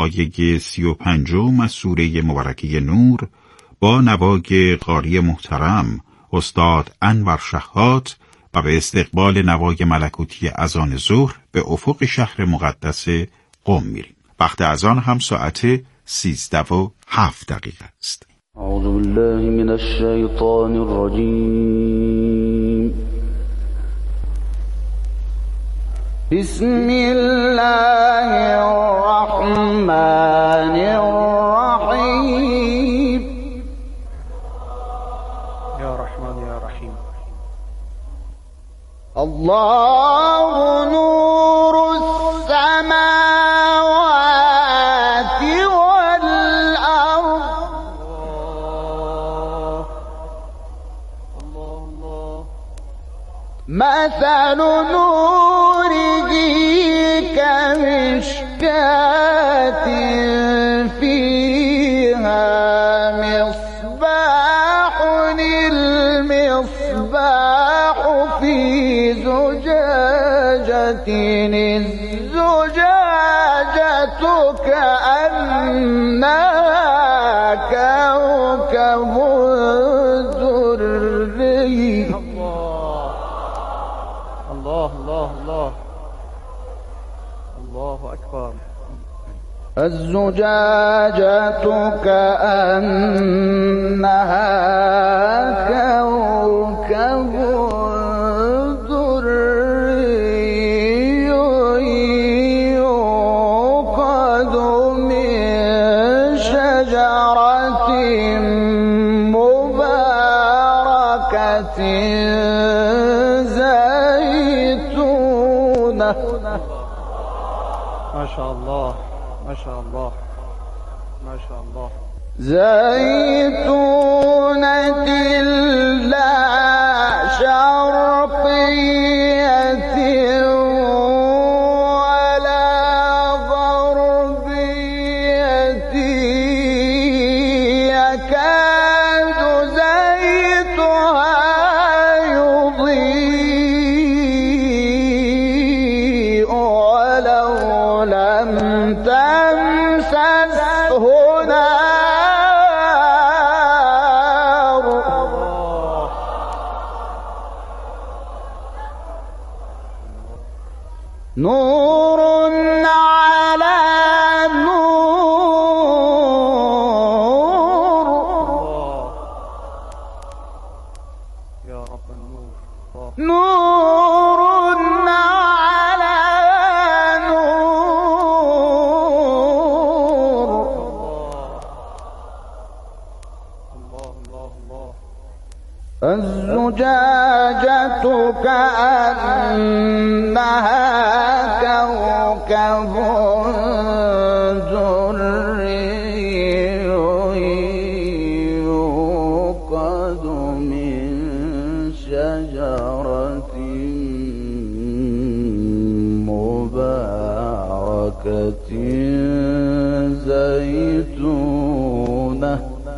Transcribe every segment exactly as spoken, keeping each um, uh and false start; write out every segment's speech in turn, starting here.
آیه سی و پنجم از سوره مبارکه نور با نوای قاری محترم استاد انور شحات و به استقبال نوای ملکوتی اذان ظهر به افق شهر مقدس قم میریم. وقت اذان هم ساعت سیزده و هفت دقیقه است. اعوذ بالله من الشیطان الرجیم. بسم الله الرحمن الرحیم. یا رحمان یا رحیم. الله نور السماوات والارض. الله الله. مثل نوره كمشكاة فيها مصباح، المصباح في زجاجة، الزجاجة كأنها كوكب دري. الله الله الله الله أكبر. الزجاجة كأنها كوكب دري يوقد من شجرة مباركة زيتونة. ما شاء الله ما شاء الله ما شاء الله. زيتونة لا شرقية ولا غربية، يكاد زيتها يضيء ولو لم تمسسه نار. نور على نور. يا رب النور. نور على نور. الله الله الله. الزجاجة كأنها كوكب دري يوقد من شجرة مباركة زيتونة.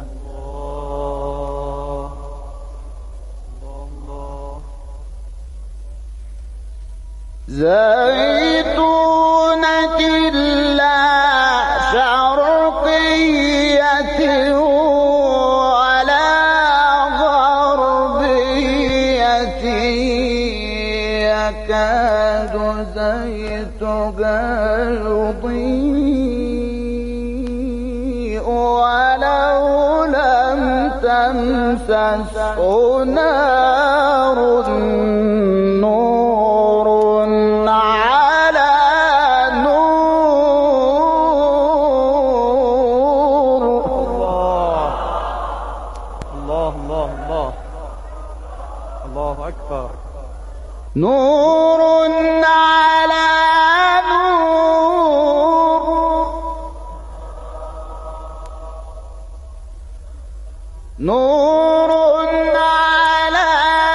زيتونة لا شرقية ولا غربية، يكاد زيتها يضيء ولو لم تمسسه نار. نور على نور. الله الله الله الله الله أكبر. نور على نور. نور على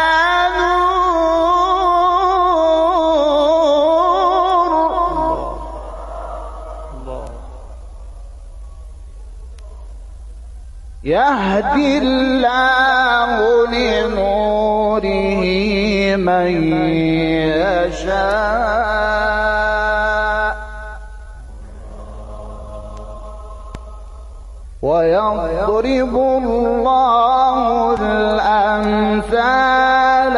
نور. الله. يهدي الله لنوره من يشاء ويضرب الله الأمثال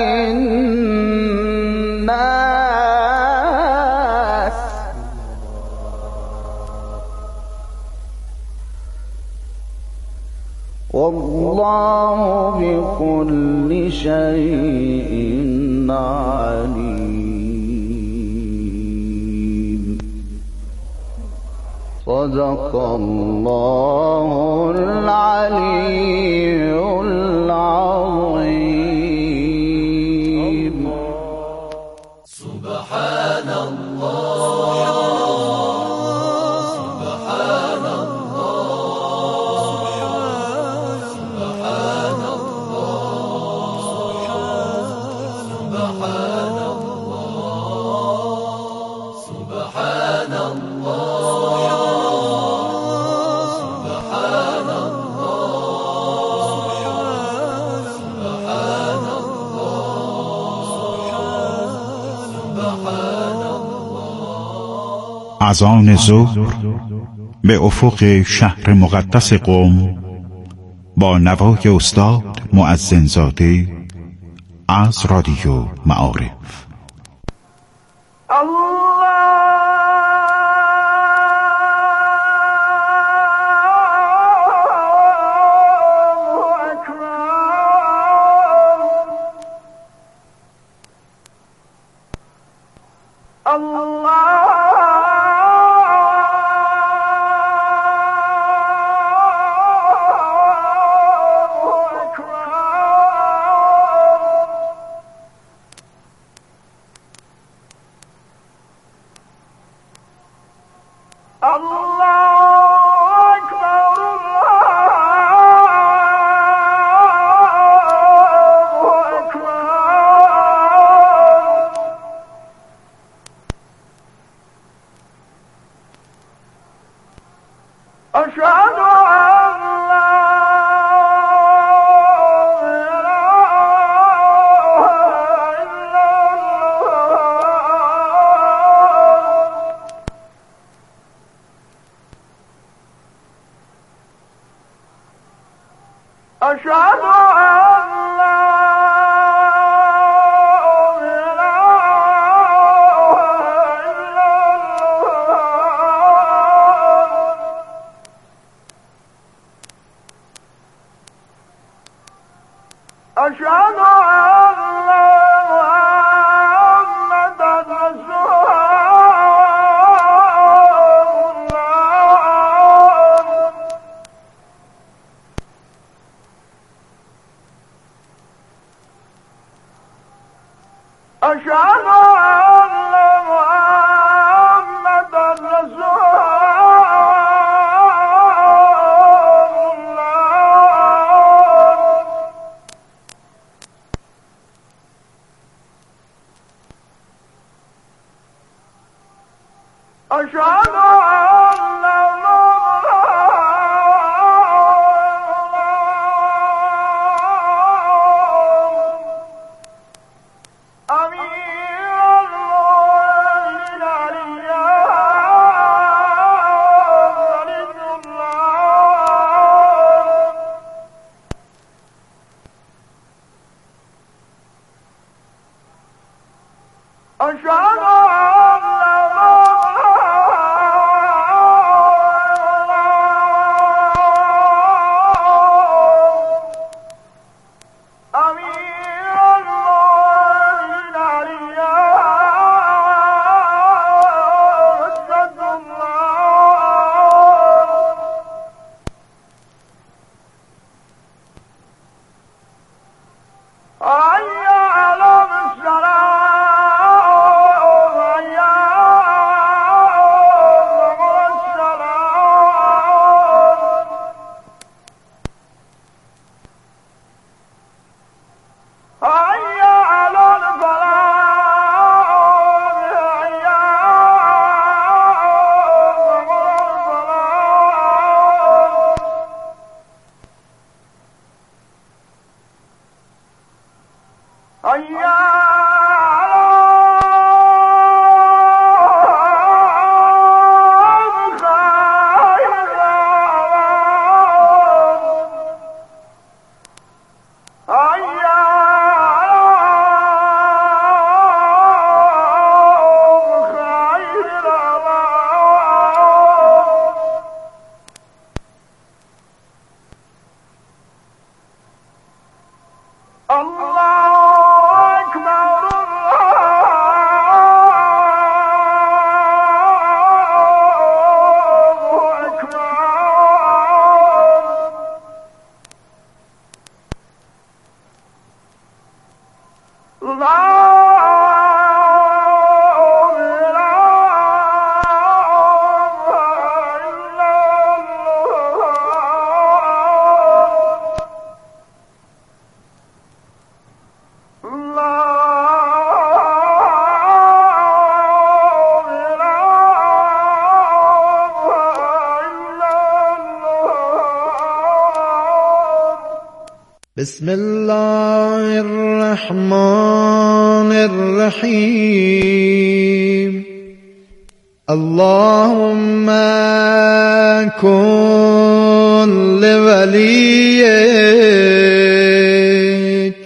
للناس والله بكل شيء عليم. صدق الله العلي العظيم. سبحان الله سبحان الله سبحان الله سبحان الله سبحان الله اذان ظهر به افق شهر مقدس قم با نوای استاد مؤذن زاده از رادیو معارف. أشهد أشهد أن لا محمد رسول الله. أشهد أن لا محمد رسول الله. بسم الله الرحمن الرحیم. اللهم كن لوليك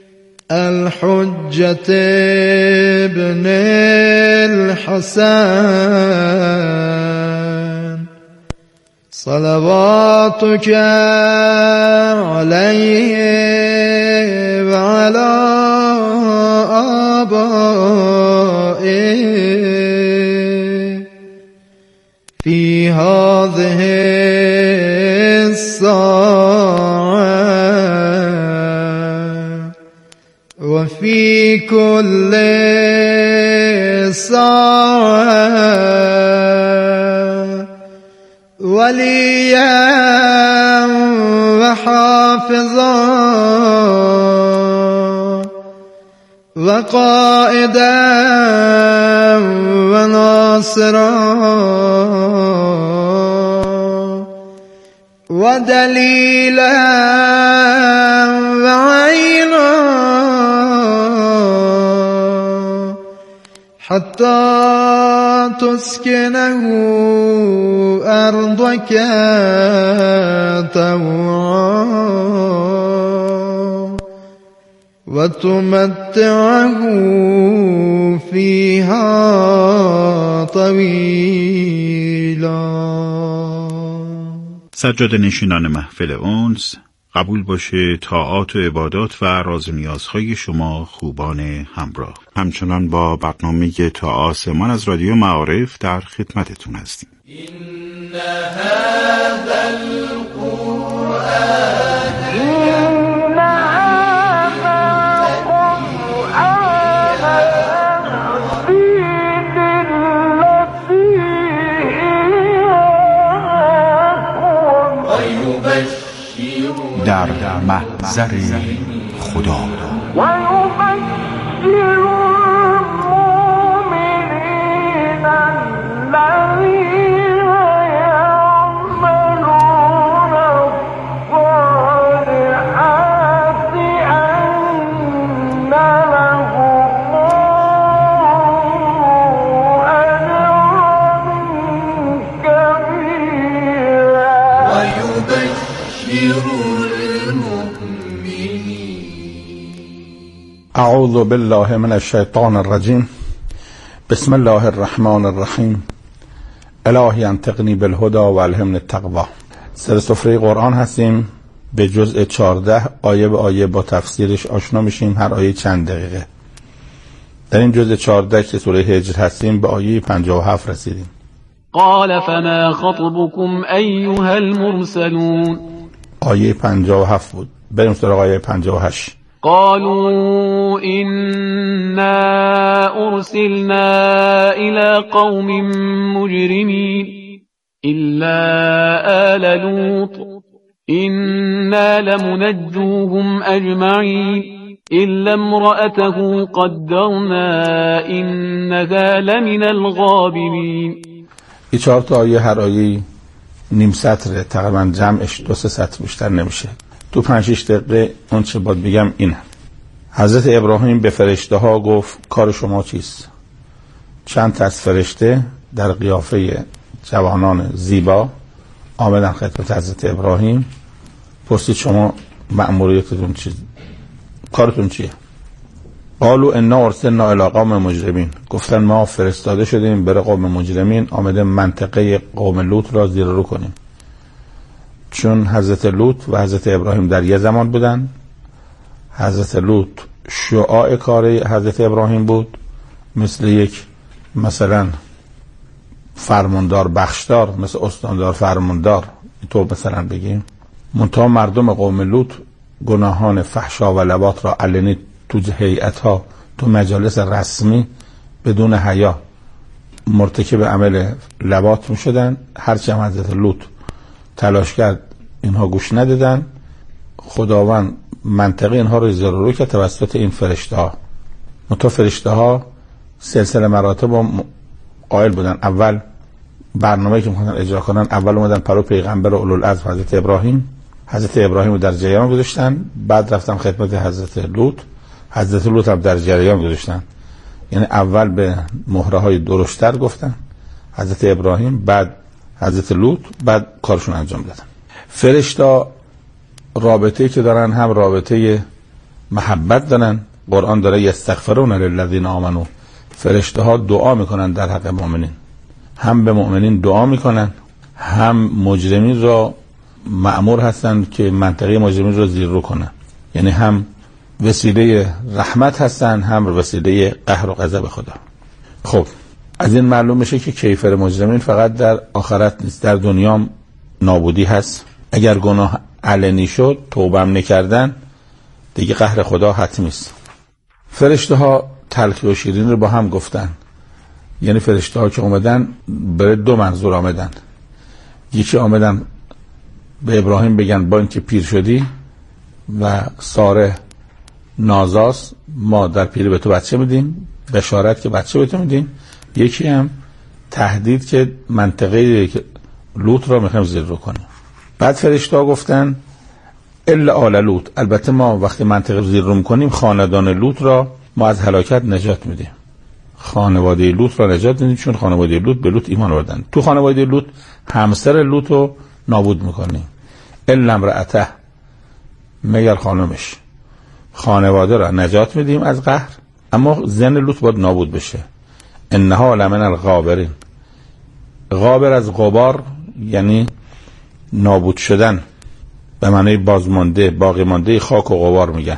الحجة ابن الحسن صلواتك عليه وعلى آبائه في هذه الساعة وفي كل ساعة وليا وحافظا وقائدا وناصرا ودليلا وعينا حتى تسكنه أرضك طوعا وتمتعه فيها طويلا. سجاده نشینان محفل اونس، قبول باشه طاعات و عبادات و راز و نیازهای شما خوبان همراه. همچنان با برنامه تا آسمان از رادیو معارف در خدمتتون هستیم. إن هذا القرآن إن هذا القرآن يهدي للتي هي أقوم ويبشر در محضر خدا ويبشر المؤمنين الذين يعملون الصالحات أن لهم أجرا كبيرا. ويبشر اعوذ بالله من الشیطان الرجیم. بسم الله الرحمن الرحیم. الهی انطقنی بالهدى و الهمنی التقوی. سر سفره قرآن هستیم، به جزء چهارده آیه به آیه با تفسیرش آشنا میشیم، هر آیه چند دقیقه. در این جزء چهارده که سوره هجر هستیم به آیه پنجاه و هفت رسیدیم. قال فما خطبكم أيها المرسلون. آیه پنجاه و هفت بود. بریم سراغ آیه پنجاه و هشت. قالوا إنا أرسلنا إلى قوم مجرمين إلا آل لوط إنا لمنجوهم أجمعين إلا امرأته قدرنا إنها لمن الغابرين. این چهار تا آیه هر آیه نیم سطره، تقریبا جمعش دو سه سطر بیشتر نمیشه. تو پنج شش دقیقه اون چه باید بگم اینه. حضرت ابراهیم به فرشته ها گفت کار شما چیست؟ چند تا از فرشته در قیافه جوانان زیبا آمدن خدمت حضرت ابراهیم، پرسید شما مأموریتتون چیه؟ کارتون چیه؟ قالوا انا ارسلنا الی قوم مجرمین. گفتن ما فرستاده شدیم بر قوم مجرمین، آمده منطقه قوم لوط را زیر رو کنیم. چون حضرت لوط و حضرت ابراهیم در یه زمان بودن، حضرت لوط شعاع کار حضرت ابراهیم بود، مثل یک مثلا فرماندار بخشدار، مثل استاندار فرماندار تو مثلا بگیم. منتها مردم قوم لوط گناهان فحشا و لواط را علنی تو هیئت ها، تو مجالس رسمی بدون حیا مرتکب عمل لواط می شدن. هرچی هم حضرت لوط تلاش کرد اینها گوش ندادن. خداوند منطقه اینها رو زیر رو کرد توسط این فرشته ها. منتها فرشته ها سلسله مراتب قائل بودن. اول برنامه‌ای که می‌خواستن اجرا کنن، اول اومدن پرو پیغمبر اولوالعزم حضرت ابراهیم. حضرت ابراهیم رو در جریان گذاشتن، بعد رفتن خدمت حضرت لوط، حضرت لوط هم در جریان گذاشتن. یعنی اول به مهره های درشتر گفتن حضرت ابراهیم، بعد حضرت لوط، بعد کارشون انجام دادن. فرشتا رابطه‌ای که دارن هم رابطه محبت دارن. قرآن داره یستغفرون للذین آمنو، فرشته ها دعا میکنن در حق مؤمنین، هم به مؤمنین دعا میکنن، هم مجرمین را مأمور هستن که منطقه مجرمین را زیر رو کنن. یعنی هم وسیله رحمت هستن، هم وسیله قهر و غضب خدا. خب از این معلوم میشه که کیفر مجرمین فقط در آخرت نیست، در دنیا هم نابودی هست. اگر گناه علنی شد، توبه هم نکردن، دیگه قهر خدا حتمی است. فرشته ها تلخی و شیرین رو با هم گفتن. یعنی فرشته ها که اومدن برای دو منظور آمدن. یکی آمدن به ابراهیم بگن با اینکه پیر شدی و ساره نازاست، ما در پیری به تو بچه میدیم، بشارت که بچه به تو میدیم. یکی هم تهدید که منطقه لوط را میخوایم زیر رو کنیم. بعد فرشته ها گفتن الا آل لوط، البته ما وقتی منطقه زیر رو میکنیم خاندان لوط را ما از هلاکت نجات میدیم. خانواده لوط را نجات میدیم چون خانواده لوط به لوط ایمان آوردن. تو خانواده لوط همسر لوط رو نابود میکنیم. الا امرأته، مگر خانمش. خانواده را نجات میدیم از قهر، اما زن لوط باید نابود بشه. انها لمن الغابرین، غابر از غبار یعنی نابود شدن، به معنی بازمانده، باقی مانده خاک و غبار میگن.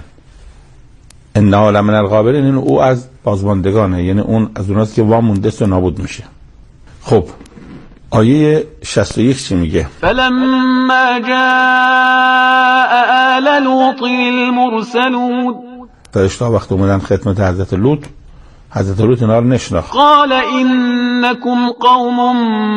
انها لمن الغابرین، این او از بازماندگانه، یعنی اون از اوناست که وامونده است و نابود میشه. خب آیه شصت و یک چی میگه؟ فلما جاء آل لوط المرسلون، فرشته وقت اومدن خدمت حضرت لوط، حضرت لوط اینا رو نشناخت. قال انکم قوم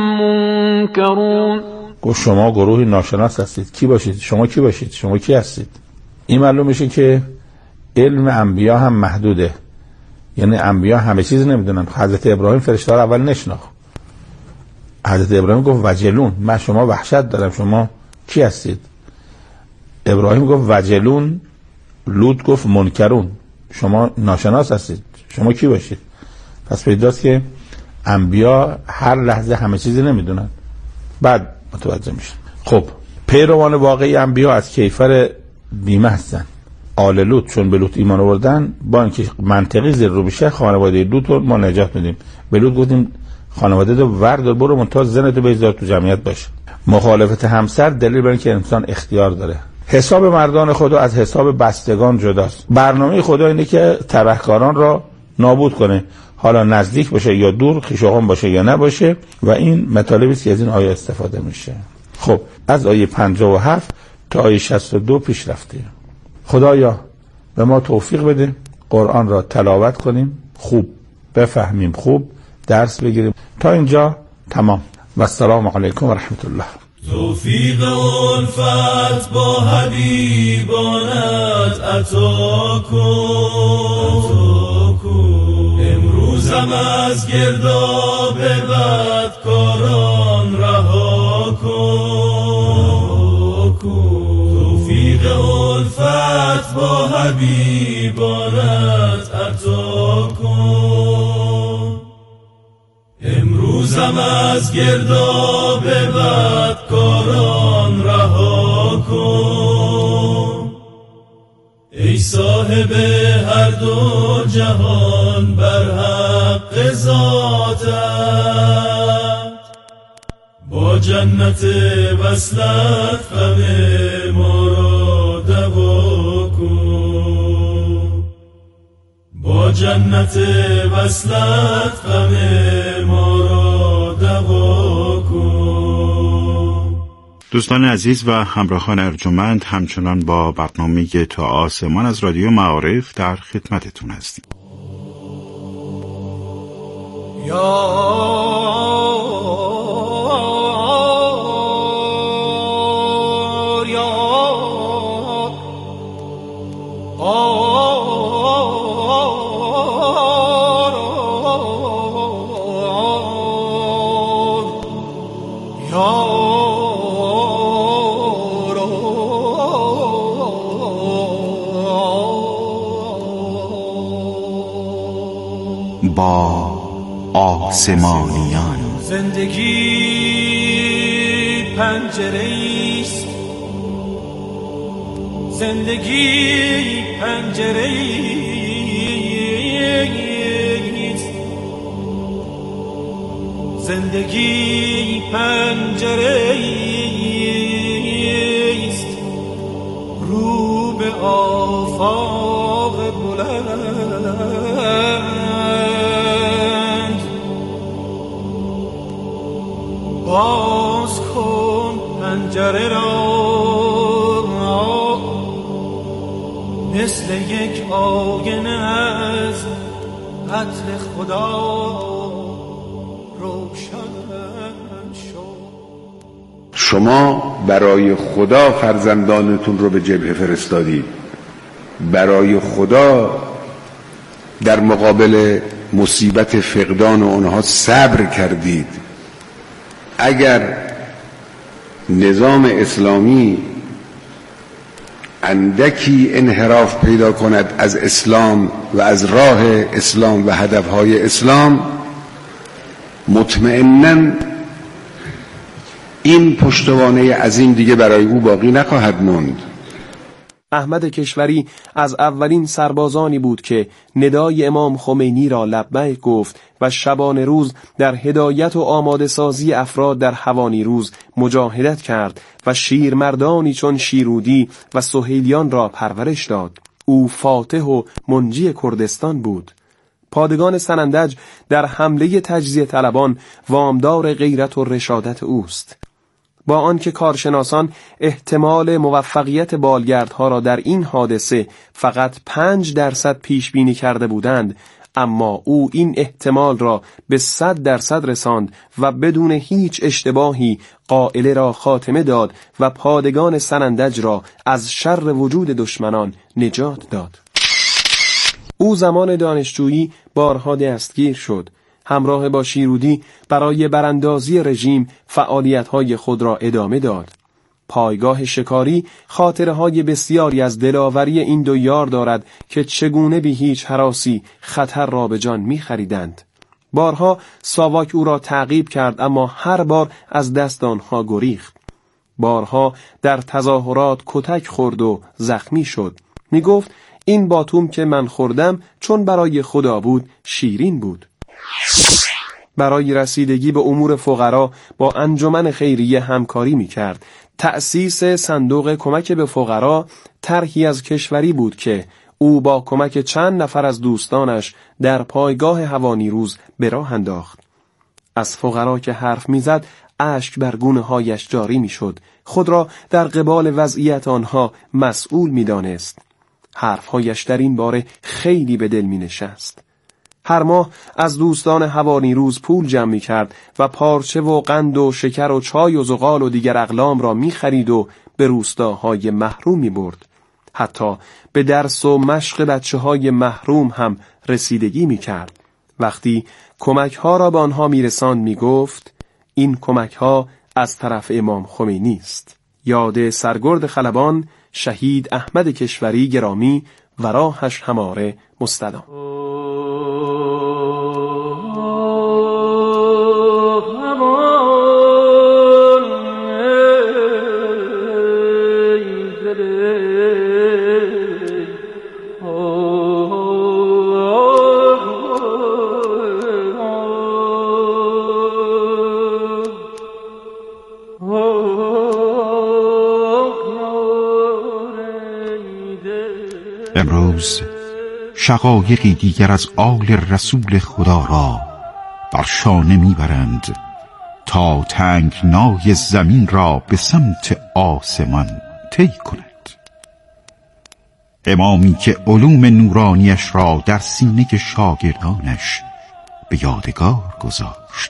منکرون، گفت شما گروهی ناشناس هستید. کی باشید؟ شما کی باشید؟ شما کی هستید؟ این معلوم میشه که علم انبیا هم محدوده، یعنی انبیا همه چیز نمیدونن. حضرت ابراهیم فرشته رو اول نشناخت. حضرت ابراهیم گفت وجلون، من شما وحشت دارم، شما کی هستید؟ ابراهیم گفت وجلون، لوط گفت منکرون، شما ناشناس هستید، شما کی باشید؟ پس پیداست که انبیا هر لحظه همه چیزی نمیدونن، بعد متوجه میشن. خب پیروان واقعی انبیا از کیفر بیمه هستن. آل لوط چون به لوط ایمان آوردن، با اینکه منطقی زیر رو بشه خانواده لوط رو ما نجات میدیم. به لوط گفتیم خانواده تو وردار برو منتها زنتو بذار تو جمعیت باشه. مخالفت همسر دلیل بر اینکه انسان اختیار داره. حساب مردان خدا از حساب بستگان جداست. برنامه خدا اینه که تبهکاران را نابود کنه، حالا نزدیک باشه یا دور، خویشاوان باشه یا نباشه، و این مطالبی است که از این آیه استفاده میشه. خب از آیه پنجاه و هفت تا آیه شصت و دو پیش رفتیم. خدایا به ما توفیق بده قرآن را تلاوت کنیم، خوب بفهمیم، خوب درس بگیریم. تا اینجا تمام و السلام علیکم و رحمت الله. توفیق الفت با حبیبانت عطا کن، امروزم از گرداب بدکاران رها کن. توفیق الفت با حبیبانت عطا کن، امروزم از گرداب بدکاران رها کن. ای صاحب هر دو جهان بر حق ذاتت، با جنت وصلت غم ما را دوا کن. با جنت وصلت غم ما را دوا کن. دوستان عزیز و همراهان ارجمند، همچنان با برنامه تا آسمان از رادیو معارف در خدمتتون هستیم. یا آسمانیان. زندگی پنجره‌ایست، زندگی پنجره‌ایست، زندگی پنجره‌ایست، رو به آفاق بلند. باز کن پنجره را، مثل یک آینه از عطر خدا روشن شد. شما برای خدا فرزندانتون رو به جبهه فرستادید، برای خدا در مقابل مصیبت فقدان اونها صبر کردید. اگر نظام اسلامی اندکی انحراف پیدا کند از اسلام و از راه اسلام و هدفهای اسلام، مطمئناً این پشتوانه عظیم دیگه برای او باقی نخواهد ماند. احمد کشوری از اولین سربازانی بود که ندای امام خمینی را لبیک گفت و شبانه روز در هدایت و آماده سازی افراد در هوانیروز مجاهدت کرد و شیرمردانی چون شیرودی و سهیلیان را پرورش داد. او فاتح و منجی کردستان بود. پادگان سنندج در حمله تجزیه طلبان وامدار غیرت و رشادت اوست. با آنکه کارشناسان احتمال موفقیت بالگردها را در این حادثه فقط پنج درصد پیش بینی کرده بودند، اما او این احتمال را به صد درصد رساند و بدون هیچ اشتباهی قائله را خاتمه داد و پادگان سنندج را از شر وجود دشمنان نجات داد. او زمان دانشجویی بارها دستگیر شد. همراه با شیرودی برای براندازی رژیم فعالیت‌های خود را ادامه داد. پایگاه شکاری خاطره‌های بسیاری از دلاوری این دو یار دارد که چگونه بی هیچ هراسی خطر را به جان می‌خریدند. بارها ساواک او را تعقیب کرد، اما هر بار از دست آنها گریخت. بارها در تظاهرات کتک خورد و زخمی شد. می‌گفت این باتوم که من خوردم چون برای خدا بود شیرین بود. برای رسیدگی به امور فقرا با انجمن خیریه همکاری می‌کرد. تأسیس صندوق کمک به فقرا طرحی از کشوری بود که او با کمک چند نفر از دوستانش در پایگاه هوانیروز به راه انداخت. از فقرا که حرف می‌زد اشک بر گونه‌هایش جاری می‌شد. خود را در قبال وضعیت آنها مسئول می‌دانست. حرف‌هایش در این باره خیلی به دل می‌نشست. هر ماه از دوستان هوانیروز پول جمع می کرد و پارچه و قند و شکر و چای و زغال و دیگر اقلام را می خرید و به روستاهای محروم می برد. حتی به درس و مشق بچه های محروم هم رسیدگی می کرد. وقتی کمک ها را به آنها می رساند می گفت این کمک ها از طرف امام خمینی است. یاد سرگرد خلبان شهید احمد کشوری گرامی و راهش هماره مستدام. امروز شقایقی دیگر از آل رسول خدا را بر شانه میبرند تا تنگنای زمین را به سمت آسمان طی کند. امامی که علوم نورانیش را در سینه شاگردانش به یادگار گذاشت.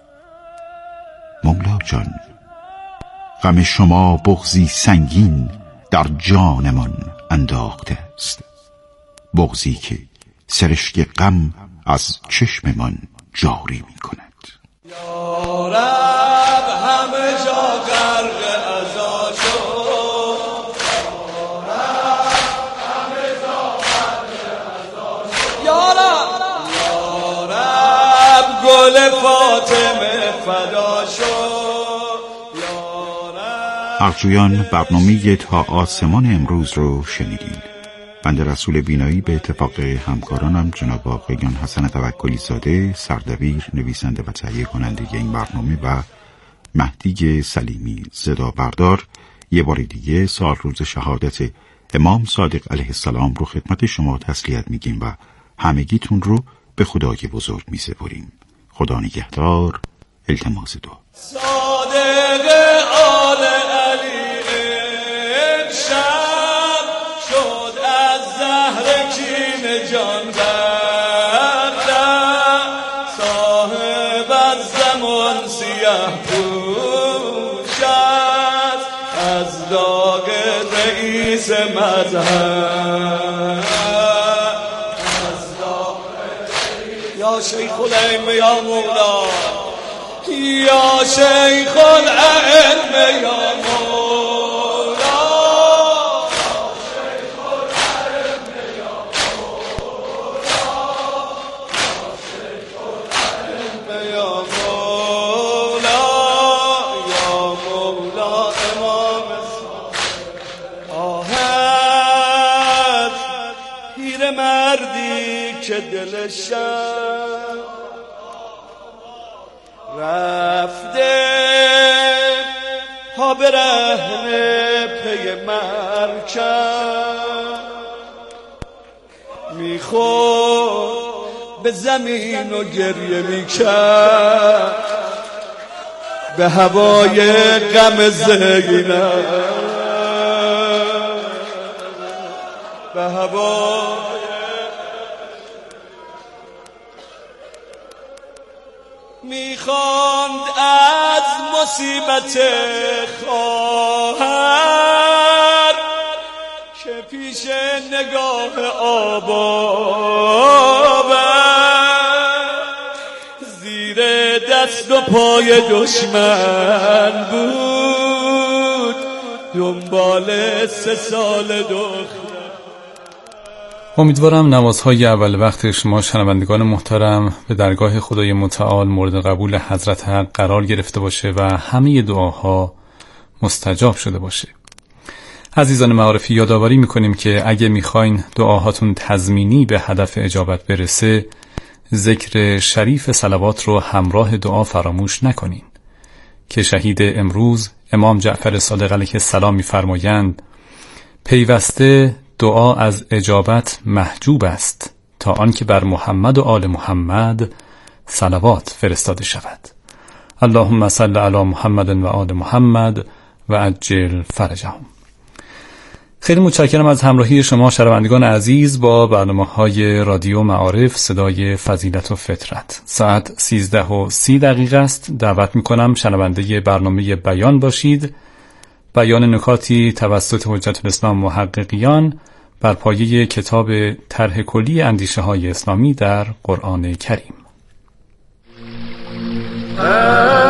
مولا جان، غم شما بغضی سنگین در جانمان انداخته است، بغضی که سرشک غم از چشممان جاری می کند. یا رب همه جا غرق عزا شد، یا رب گل فاطمه فدا شد یا رب. حقجویان برنامه تا آسمان امروز رو شنیدین. بنده رسول بینایی به اتفاق همکارانم جناب آقایان حسن توکلی زاده سردبیر، نویسنده و تهیه کننده این برنامه و مهدی سلیمی صدا بردار یه بار دیگه سال روز شهادت امام صادق علیه السلام رو خدمت شما تسلیت میگیم و همگیتون رو به خدای بزرگ میسپاریم. خدا نگهدار. التماس دعا. صادق آل علی امشب شد از زهر کین جان بردم، صاحب از زمان سیه پوشد از داغ رئیس مذهب. یا شیخ العلم یا مولا، یا شیخ العلم یا مولا، یا شیخ العلم یا مولا، یا مولا، یا مولا امام آهد پیر مردی که دلشم رفته ها برهنه پی مرکب، میخورد به زمین و گریه میکرد به هوای غم زینب، به هوای میخواند از مصیبت خواهر که پیش نگاه آباب زیر دست و پای دشمن بود دنبال سه سال دختر. امیدوارم نمازهای اول وقت شما شنوندگان محترم به درگاه خدای متعال مورد قبول حضرت حق قرار گرفته باشه و همه دعاها مستجاب شده باشه. عزیزان معارفی، یادآوری میکنیم که اگه میخواین دعاهاتون تضمینی به هدف اجابت برسه، ذکر شریف صلوات رو همراه دعا فراموش نکنین که شهید امروز امام جعفر صادق علیه السلام میفرمایند پیوسته دعا از اجابت محجوب است تا آنکه بر محمد و آل محمد صلوات فرستاده شود. اللهم صل علی محمد و آل محمد و عجل فرجهم. خیلی متشکرم از همراهی شما شنوندگان عزیز با برنامه‌های رادیو معارف صدای فضیلت و فطرت. ساعت سیزده و سی دقیقه است. دعوت می‌کنم شنونده برنامه بیان باشید. بیان نکاتی توسط حجت الاسلام محققیان بر پایه کتاب طرح کلی اندیشه‌های اسلامی در قرآن کریم.